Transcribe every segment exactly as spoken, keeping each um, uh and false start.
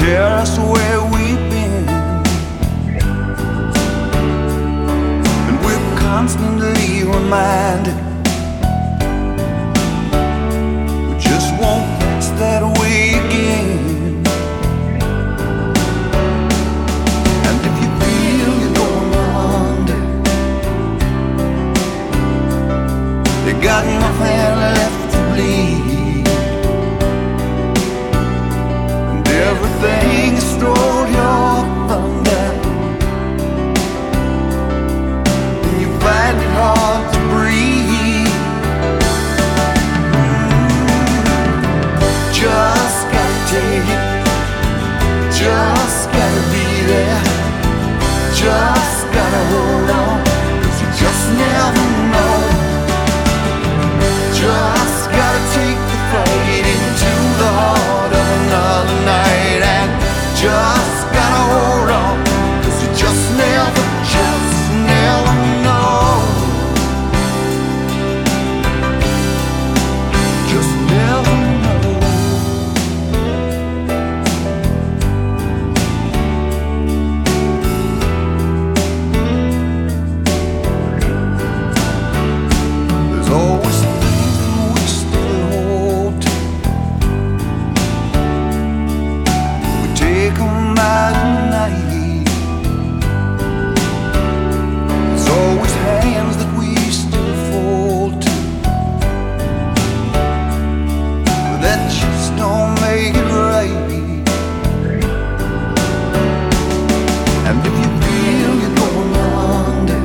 tell us where we've been, and we're constantly reminded we just won't pass that way again. And if you feel you're going under, you got nothing left to bleed, and everything stole your thunder, and you find it hard to breathe. mm. Just gotta take it, just gotta be there, just gotta hold on, 'cause you just never know. Just gotta take the fight into the heart of another night, and just gotta hold on, 'cause you just never, just never know. Just never know. There's always things that we still hold to. We take them by the night. There's always hands that we still fold to, but that just don't make it right. And if you feel you're going under,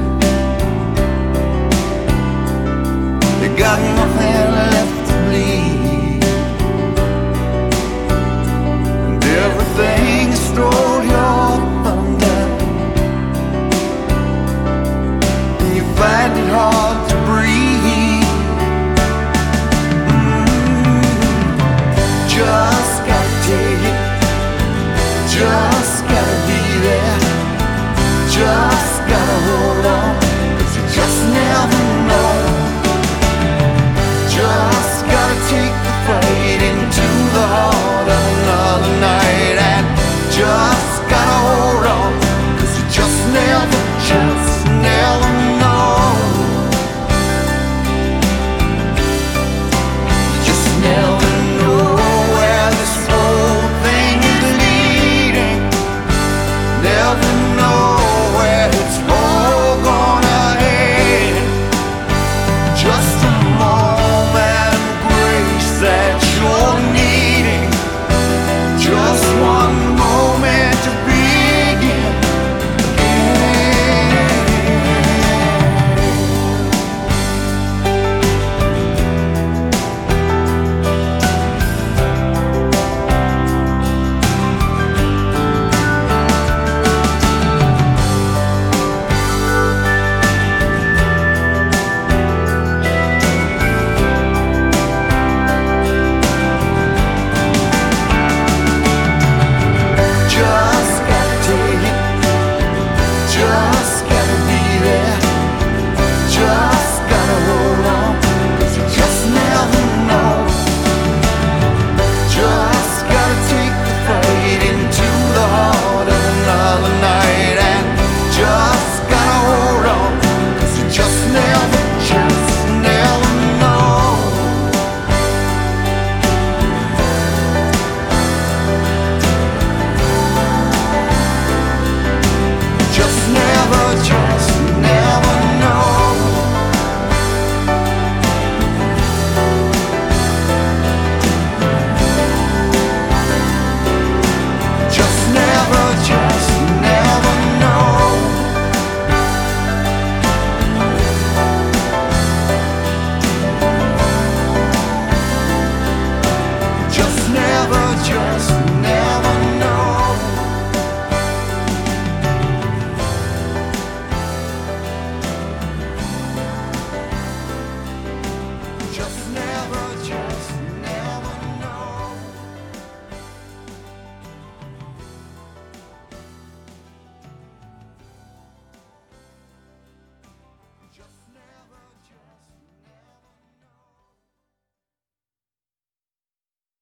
you got nothing left to bleed, and everything stole your thunder, and you find it hard to breathe. mm. Just gotta take it, just